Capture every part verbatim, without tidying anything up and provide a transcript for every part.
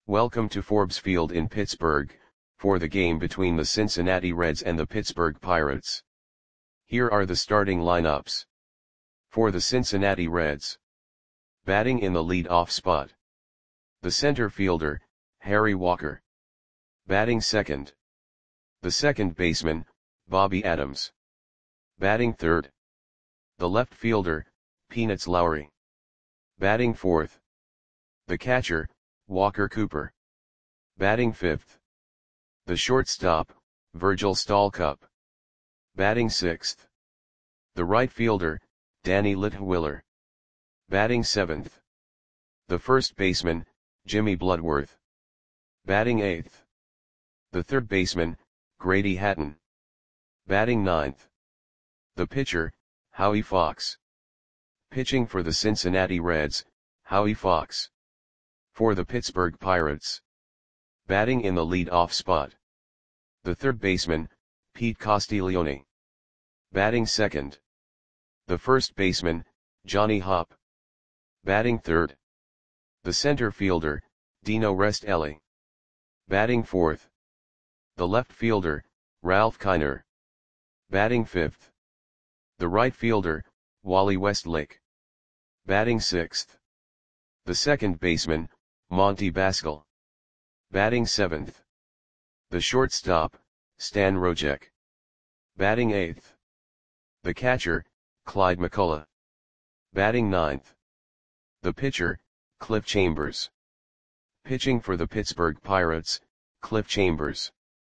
Welcome to Forbes Field in Pittsburgh, for the game between the Cincinnati Reds and the Pittsburgh Pirates. Here are the starting lineups. For the Cincinnati Reds. Batting in the lead-off spot. The center fielder, Harry Walker. Batting second. The second baseman, Bobby Adams. Batting third. The left fielder, Peanuts Lowry. Batting fourth. The catcher, Walker Cooper. Batting fifth. The shortstop, Virgil Stalcup. Batting sixth. The right fielder, Danny Litwiller. Batting seventh. The first baseman, Jimmy Bloodworth. Batting eighth. The third baseman, Grady Hatton. Batting ninth. The pitcher, Howie Fox. Pitching for the Cincinnati Reds, Howie Fox. For the Pittsburgh Pirates. Batting in the lead-off spot. The third baseman, Pete Castiglione. Batting second. The first baseman, Johnny Hopp. Batting third. The center fielder, Dino Restelli. Batting fourth. The left fielder, Ralph Kiner. Batting fifth. The right fielder, Wally Westlake. Batting sixth. The second baseman, Monty Baskel. Batting seventh. The shortstop, Stan Rojek. Batting eighth. The catcher, Clyde McCullough. Batting ninth. The pitcher, Cliff Chambers. Pitching for the Pittsburgh Pirates, Cliff Chambers.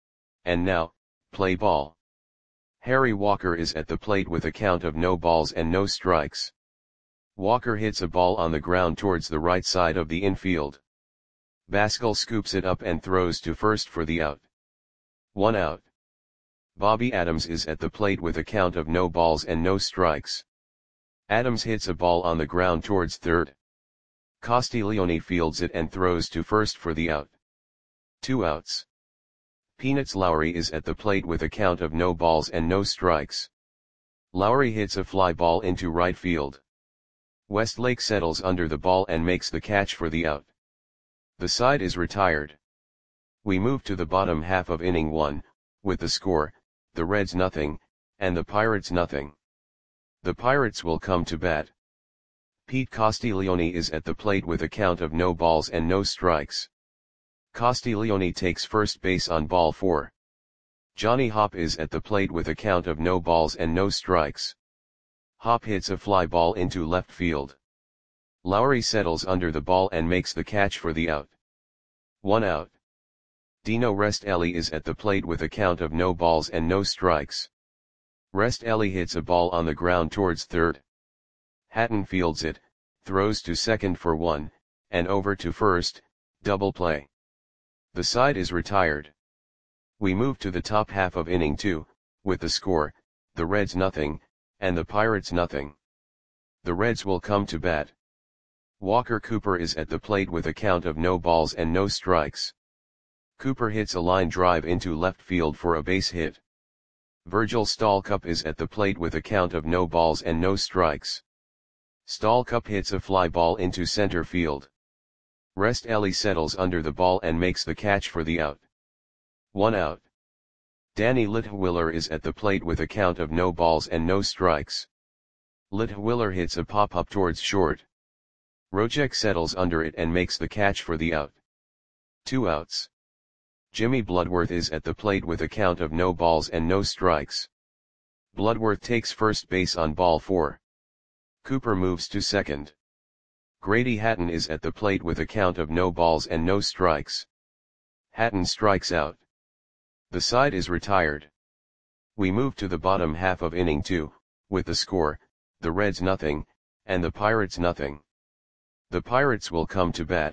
And now, play ball. Harry Walker is at the plate with a count of no balls and no strikes. Walker hits a ball on the ground towards the right side of the infield. Baskel scoops it up and throws to first for the out. One out. Bobby Adams is at the plate with a count of no balls and no strikes. Adams hits a ball on the ground towards third. Castiglione fields it and throws to first for the out. Two outs. Peanuts Lowry is at the plate with a count of no balls and no strikes. Lowry hits a fly ball into right field. Westlake settles under the ball and makes the catch for the out. The side is retired. We move to the bottom half of inning one, with the score, the Reds nothing, and the Pirates nothing. The Pirates will come to bat. Pete Castiglione is at the plate with a count of no balls and no strikes. Castiglione takes first base on ball four. Johnny Hopp is at the plate with a count of no balls and no strikes. Hopp hits a fly ball into left field. Lowry settles under the ball and makes the catch for the out. One out. Dino Restelli is at the plate with a count of no balls and no strikes. Restelli hits a ball on the ground towards third. Hatton fields it, throws to second for one, and over to first, double play. The side is retired. We move to the top half of inning two, with the score, the Reds nothing, and the Pirates nothing. The Reds will come to bat. Walker Cooper is at the plate with a count of no balls and no strikes. Cooper hits a line drive into left field for a base hit. Virgil Stalcup is at the plate with a count of no balls and no strikes. Stalcup hits a fly ball into center field. Restelli settles under the ball and makes the catch for the out. One out. Danny Litwiller is at the plate with a count of no balls and no strikes. Litwiller hits a pop-up towards short. Rojek settles under it and makes the catch for the out. Two outs. Jimmy Bloodworth is at the plate with a count of no balls and no strikes. Bloodworth takes first base on ball four. Cooper moves to second. Grady Hatton is at the plate with a count of no balls and no strikes. Hatton strikes out. The side is retired. We move to the bottom half of inning two, with the score, the Reds nothing, and the Pirates nothing. The Pirates will come to bat.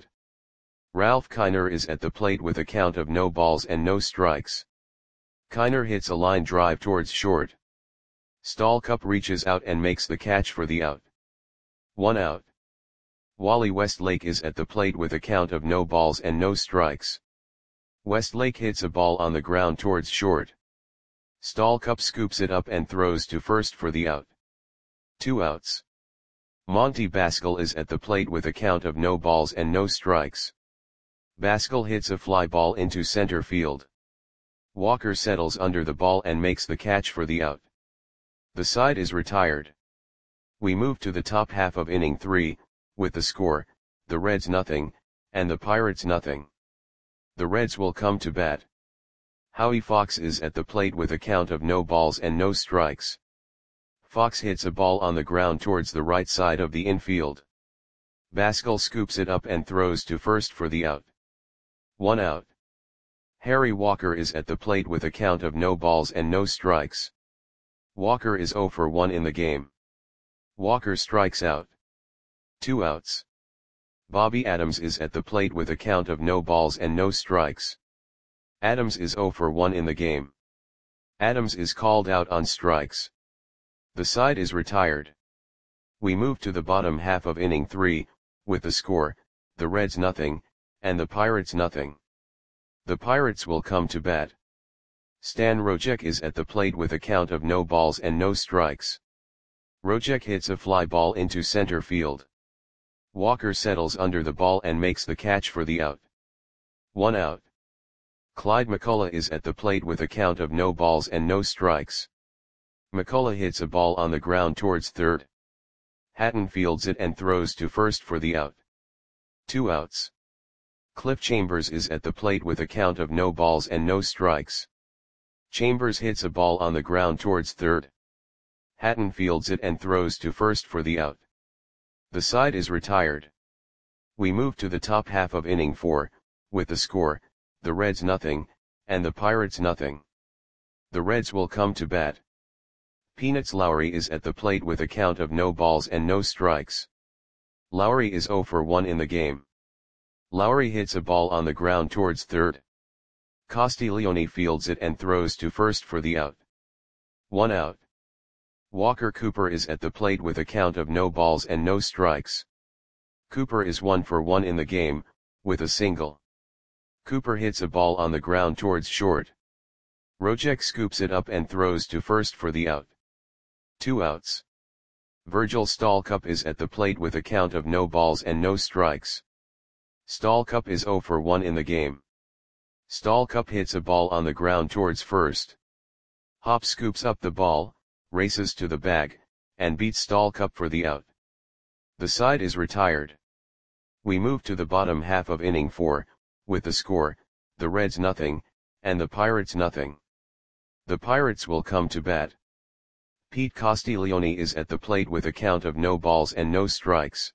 Ralph Kiner is at the plate with a count of no balls and no strikes. Kiner hits a line drive towards short. Stalcup reaches out and makes the catch for the out. One out. Wally Westlake is at the plate with a count of no balls and no strikes. Westlake hits a ball on the ground towards short. Stalcup scoops it up and throws to first for the out. Two outs. Monty Baskel is at the plate with a count of no balls and no strikes. Baskel hits a fly ball into center field. Walker settles under the ball and makes the catch for the out. The side is retired. We move to the top half of inning three, with the score, the Reds nothing, and the Pirates nothing. The Reds will come to bat. Howie Fox is at the plate with a count of no balls and no strikes. Fox hits a ball on the ground towards the right side of the infield. Baskel scoops it up and throws to first for the out. One out. Harry Walker is at the plate with a count of no balls and no strikes. Walker is oh for one in the game. Walker strikes out. Two outs. Bobby Adams is at the plate with a count of no balls and no strikes. Adams is oh for one in the game. Adams is called out on strikes. The side is retired. We move to the bottom half of inning three, with the score, the Reds nothing, and the Pirates nothing. The Pirates will come to bat. Stan Rojek is at the plate with a count of no balls and no strikes. Rojek hits a fly ball into center field. Walker settles under the ball and makes the catch for the out. One out. Clyde McCullough is at the plate with a count of no balls and no strikes. McCullough hits a ball on the ground towards third. Hatton fields it and throws to first for the out. Two outs. Cliff Chambers is at the plate with a count of no balls and no strikes. Chambers hits a ball on the ground towards third. Hatton fields it and throws to first for the out. The side is retired. We move to the top half of inning four, with the score, the Reds nothing, and the Pirates nothing. The Reds will come to bat. Peanuts Lowry is at the plate with a count of no balls and no strikes. Lowry is oh for one in the game. Lowry hits a ball on the ground towards third. Castiglione fields it and throws to first for the out. One out. Walker Cooper is at the plate with a count of no balls and no strikes. Cooper is one for one in the game, with a single. Cooper hits a ball on the ground towards short. Rojek scoops it up and throws to first for the out. Two outs. Virgil Stallcup is at the plate with a count of no balls and no strikes. Stallcup is oh for one in the game. Stallcup hits a ball on the ground towards first. Hop scoops up the ball, races to the bag, and beats Stallcup for the out. The side is retired. We move to the bottom half of inning four, with the score, the Reds nothing, and the Pirates nothing. The Pirates will come to bat. Pete Castiglione is at the plate with a count of no balls and no strikes.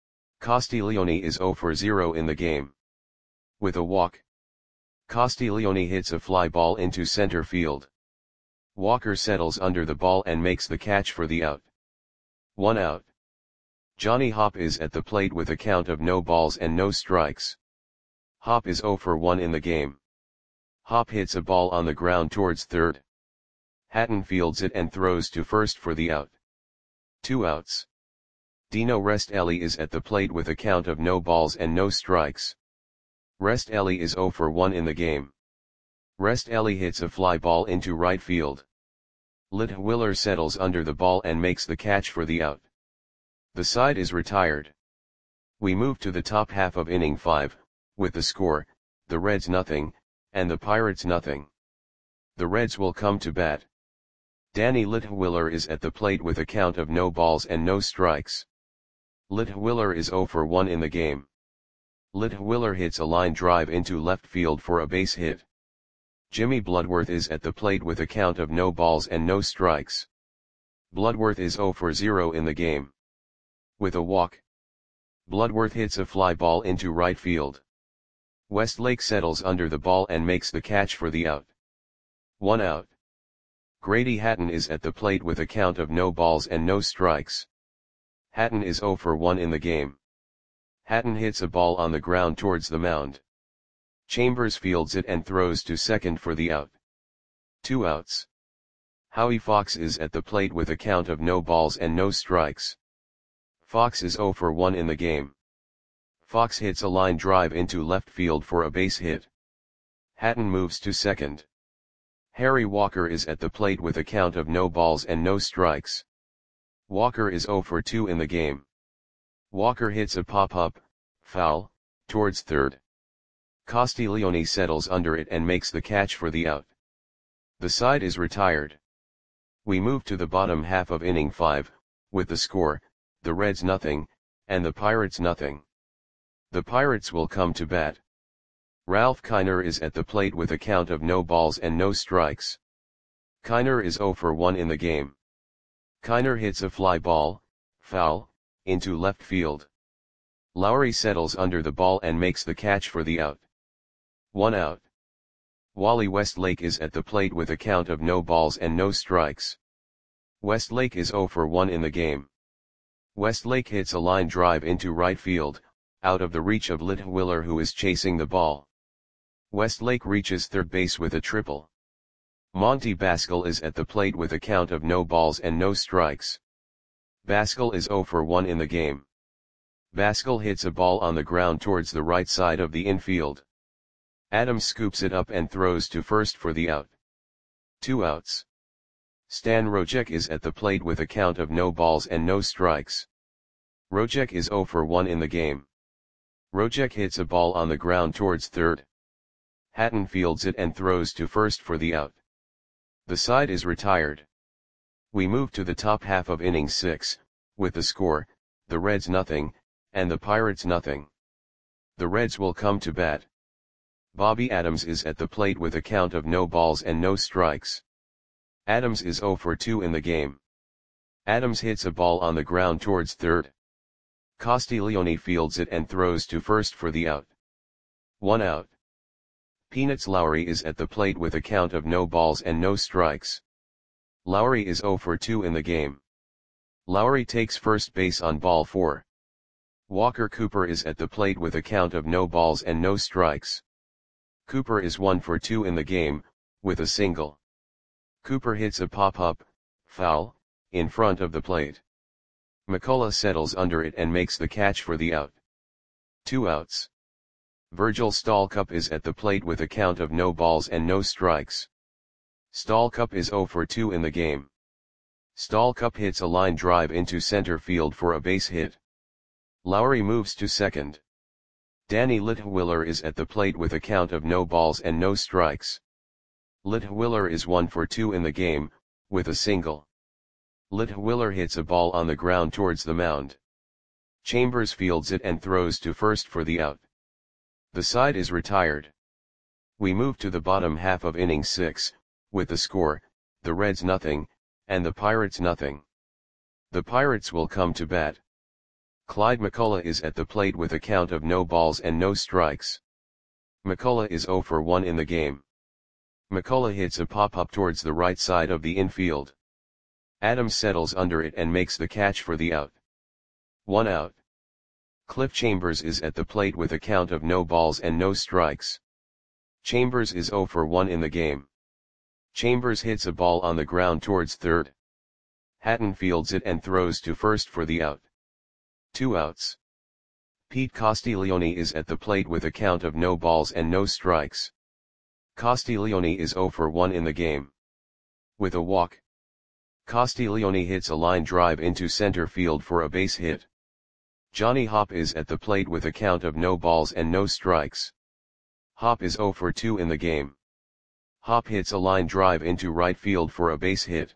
Castiglione is oh for zero in the game. With a walk. Castiglione hits a fly ball into center field. Walker settles under the ball and makes the catch for the out. One out. Johnny Hop is at the plate with a count of no balls and no strikes. Hop is oh for one in the game. Hop hits a ball on the ground towards third. Hatton fields it and throws to first for the out. Two outs. Dino Restelli is at the plate with a count of no balls and no strikes. Restelli is oh for one in the game. Restelli hits a fly ball into right field. Litwiller settles under the ball and makes the catch for the out. The side is retired. We move to the top half of inning five, with the score, the Reds nothing, and the Pirates nothing. The Reds will come to bat. Danny Litwiller is at the plate with a count of no balls and no strikes. Litwiller is oh for one in the game. Litwiller hits a line drive into left field for a base hit. Jimmy Bloodworth is at the plate with a count of no balls and no strikes. Bloodworth is oh for zero in the game. With a walk. Bloodworth hits a fly ball into right field. Westlake settles under the ball and makes the catch for the out. One out. Grady Hatton is at the plate with a count of no balls and no strikes. Hatton is oh for one in the game. Hatton hits a ball on the ground towards the mound. Chambers fields it and throws to second for the out. Two outs. Howie Fox is at the plate with a count of no balls and no strikes. Fox is oh for one in the game. Fox hits a line drive into left field for a base hit. Hatton moves to second. Harry Walker is at the plate with a count of no balls and no strikes. Walker is oh for two in the game. Walker hits a pop-up, foul, towards third. Castiglione settles under it and makes the catch for the out. The side is retired. We move to the bottom half of inning five, with the score, the Reds nothing, and the Pirates nothing. The Pirates will come to bat. Ralph Kiner is at the plate with a count of no balls and no strikes. Kiner is zero for one in the game. Kiner hits a fly ball, foul, into left field. Lowry settles under the ball and makes the catch for the out. One out. Wally Westlake is at the plate with a count of no balls and no strikes. Westlake is zero for one in the game. Westlake hits a line drive into right field, out of the reach of Litwiller, who is chasing the ball. Westlake reaches third base with a triple. Monty Baskel is at the plate with a count of no balls and no strikes. Baskel is zero for one in the game. Baskel hits a ball on the ground towards the right side of the infield. Adams scoops it up and throws to first for the out. Two outs. Stan Rojek is at the plate with a count of no balls and no strikes. Rojek is zero for one in the game. Rojek hits a ball on the ground towards third. Hatton fields it and throws to first for the out. The side is retired. We move to the top half of inning six, with the score, the Reds nothing, and the Pirates nothing. The Reds will come to bat. Bobby Adams is at the plate with a count of no balls and no strikes. Adams is zero for two in the game. Adams hits a ball on the ground towards third. Castiglione fields it and throws to first for the out. One out. Peanuts Lowry is at the plate with a count of no balls and no strikes. Lowry is zero for two in the game. Lowry takes first base on ball four. Walker Cooper is at the plate with a count of no balls and no strikes. Cooper is one for two in the game, with a single. Cooper hits a pop-up, foul, in front of the plate. McCullough settles under it and makes the catch for the out. Two outs. Virgil Stalcup is at the plate with a count of no balls and no strikes. Stalcup is zero for two in the game. Stalcup hits a line drive into center field for a base hit. Lowry moves to second. Danny Litwiller is at the plate with a count of no balls and no strikes. Litwiller is one for two in the game, with a single. Litwiller hits a ball on the ground towards the mound. Chambers fields it and throws to first for the out. The side is retired. We move to the bottom half of inning six, with the score, the Reds nothing, and the Pirates nothing. The Pirates will come to bat. Clyde McCullough is at the plate with a count of no balls and no strikes. McCullough is zero for one in the game. McCullough hits a pop-up towards the right side of the infield. Adams settles under it and makes the catch for the out. One out. Cliff Chambers is at the plate with a count of no balls and no strikes. Chambers is zero for one in the game. Chambers hits a ball on the ground towards third. Hatton fields it and throws to first for the out. Two outs. Pete Castiglione is at the plate with a count of no balls and no strikes. Castiglione is zero for one in the game. With a walk. Castiglione hits a line drive into center field for a base hit. Johnny Hopp is at the plate with a count of no balls and no strikes. Hopp is zero for two in the game. Hopp hits a line drive into right field for a base hit.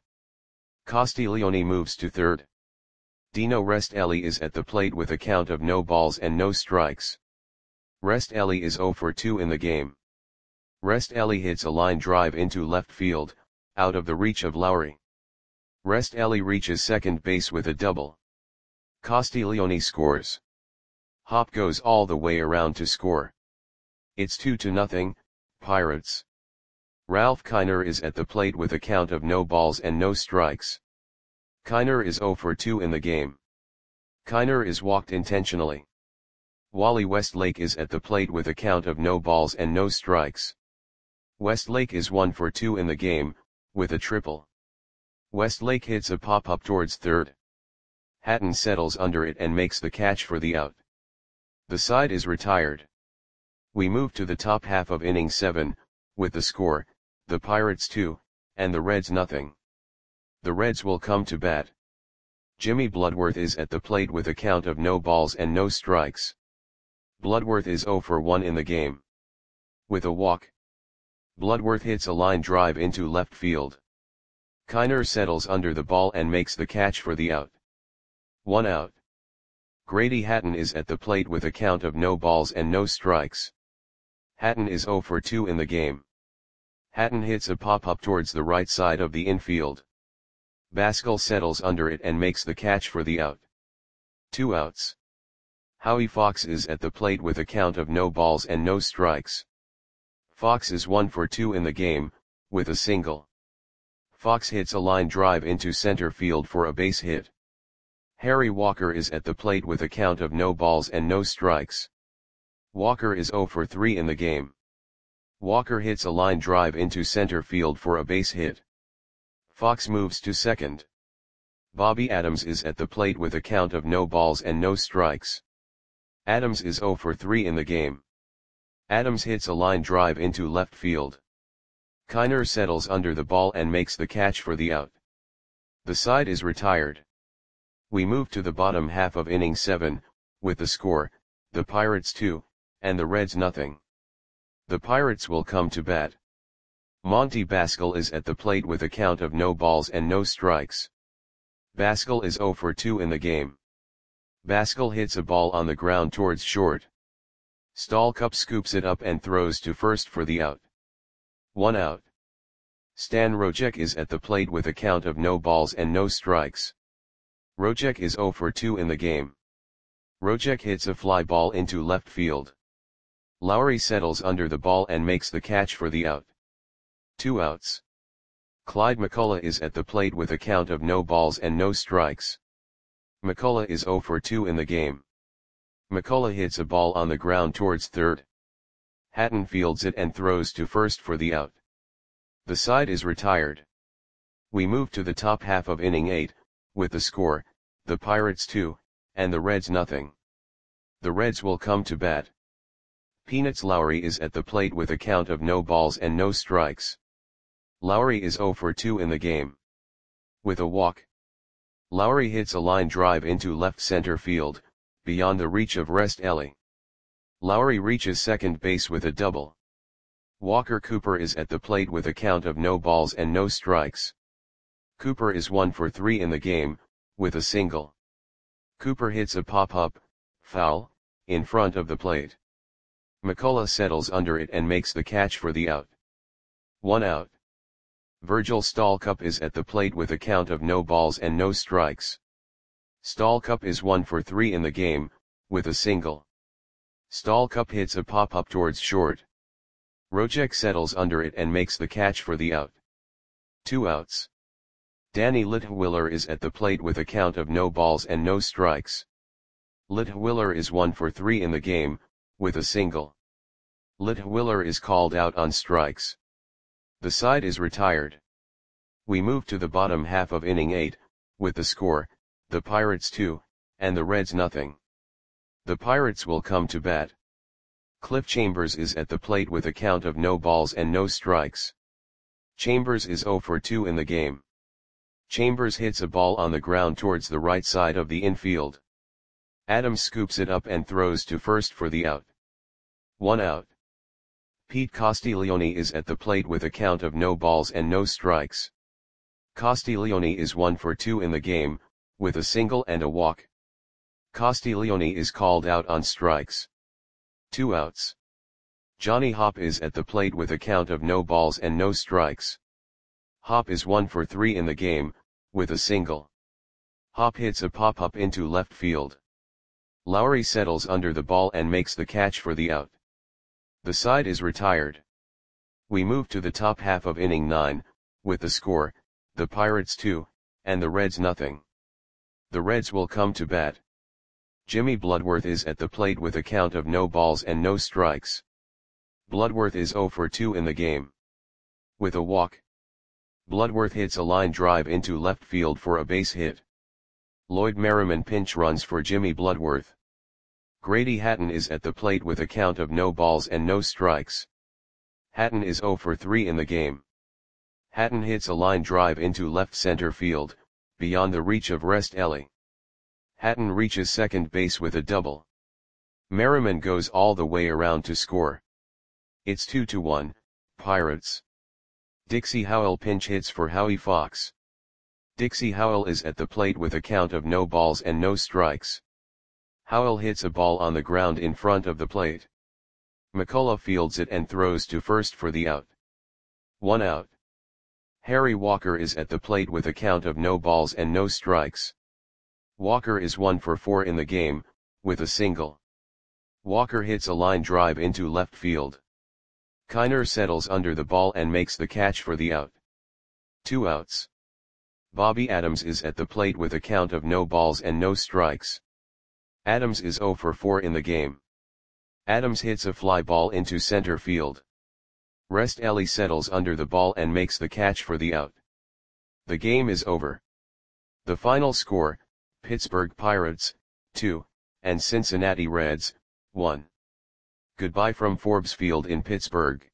Castiglione moves to third. Dino Restelli is at the plate with a count of no balls and no strikes. Restelli is zero for two in the game. Restelli hits a line drive into left field, out of the reach of Lowry. Restelli reaches second base with a double. Castiglione scores. Hopp goes all the way around to score. It's two to nothing, Pirates. Ralph Kiner is at the plate with a count of no balls and no strikes. Kiner is zero for two in the game. Kiner is walked intentionally. Wally Westlake is at the plate with a count of no balls and no strikes. Westlake is one for two in the game, with a triple. Westlake hits a pop-up towards third. Hatton settles under it and makes the catch for the out. The side is retired. We move to the top half of inning seven, with the score, the Pirates two, and the Reds nothing. The Reds will come to bat. Jimmy Bloodworth is at the plate with a count of no balls and no strikes. Bloodworth is zero for one in the game. With a walk, Bloodworth hits a line drive into left field. Kiner settles under the ball and makes the catch for the out. One out. Grady Hatton is at the plate with a count of no balls and no strikes. Hatton is zero for two in the game. Hatton hits a pop-up towards the right side of the infield. Baskel settles under it and makes the catch for the out. Two outs. Howie Fox is at the plate with a count of no balls and no strikes. Fox is one for two in the game, with a single. Fox hits a line drive into center field for a base hit. Harry Walker is at the plate with a count of no balls and no strikes. Walker is zero for three in the game. Walker hits a line drive into center field for a base hit. Fox moves to second. Bobby Adams is at the plate with a count of no balls and no strikes. Adams is zero for three in the game. Adams hits a line drive into left field. Kiner settles under the ball and makes the catch for the out. The side is retired. We move to the bottom half of inning seven, with the score, the Pirates two, and the Reds nothing. The Pirates will come to bat. Monty Baskel is at the plate with a count of no balls and no strikes. Baskel is zero for two in the game. Baskel hits a ball on the ground towards short. Stallcup scoops it up and throws to first for the out. One out. Stan Rojek is at the plate with a count of no balls and no strikes. Rojek is zero for two in the game. Rojek hits a fly ball into left field. Lowry settles under the ball and makes the catch for the out. Two outs. Clyde McCullough is at the plate with a count of no balls and no strikes. McCullough is zero for two in the game. McCullough hits a ball on the ground towards third. Hatton fields it and throws to first for the out. The side is retired. We move to the top half of inning eight, with the score, the Pirates two, and the Reds nothing. The Reds will come to bat. Peanuts Lowry is at the plate with a count of no balls and no strikes. Lowry is zero for two in the game. With a walk, Lowry hits a line drive into left center field, beyond the reach of Rest Ellie. Lowry reaches second base with a double. Walker Cooper is at the plate with a count of no balls and no strikes. Cooper is one for three in the game, with a single. Cooper hits a pop-up, foul, in front of the plate. McCullough settles under it and makes the catch for the out. One out. Virgil Stallcup is at the plate with a count of no balls and no strikes. Stallcup is one for three in the game, with a single. Stallcup hits a pop-up towards short. Rojek settles under it and makes the catch for the out. Two outs. Danny Litwiller is at the plate with a count of no balls and no strikes. Litwiller is one for three in the game, with a single. Litwiller is called out on strikes. The side is retired. We move to the bottom half of inning eight, with the score, the Pirates two, and the Reds nothing. The Pirates will come to bat. Cliff Chambers is at the plate with a count of no balls and no strikes. Chambers is zero for two in the game. Chambers hits a ball on the ground towards the right side of the infield. Adams scoops it up and throws to first for the out. One out. Pete Castiglione is at the plate with a count of no balls and no strikes. Castiglione is one for two in the game, with a single and a walk. Castiglione is called out on strikes. Two outs. Johnny Hopp is at the plate with a count of no balls and no strikes. Hopp is one for three in the game, with a single. Hopp hits a pop-up into left field. Lowry settles under the ball and makes the catch for the out. The side is retired. We move to the top half of inning nine, with the score, the Pirates two, and the Reds nothing. The Reds will come to bat. Jimmy Bloodworth is at the plate with a count of no balls and no strikes. Bloodworth is zero for two in the game. With a walk, Bloodworth hits a line drive into left field for a base hit. Lloyd Merriman pinch runs for Jimmy Bloodworth. Grady Hatton is at the plate with a count of no balls and no strikes. Hatton is zero for three in the game. Hatton hits a line drive into left center field, beyond the reach of Rest Ellie. Hatton reaches second base with a double. Merriman goes all the way around to score. It's two to one, Pirates. Dixie Howell pinch hits for Howie Fox. Dixie Howell is at the plate with a count of no balls and no strikes. Howell hits a ball on the ground in front of the plate. McCullough fields it and throws to first for the out. One out. Harry Walker is at the plate with a count of no balls and no strikes. Walker is one for four in the game, with a single. Walker hits a line drive into left field. Kiner settles under the ball and makes the catch for the out. Two outs. Bobby Adams is at the plate with a count of no balls and no strikes. Adams is zero for four in the game. Adams hits a fly ball into center field. Rest Ellie settles under the ball and makes the catch for the out. The game is over. The final score, Pittsburgh Pirates, two, and Cincinnati Reds, one. Goodbye from Forbes Field in Pittsburgh.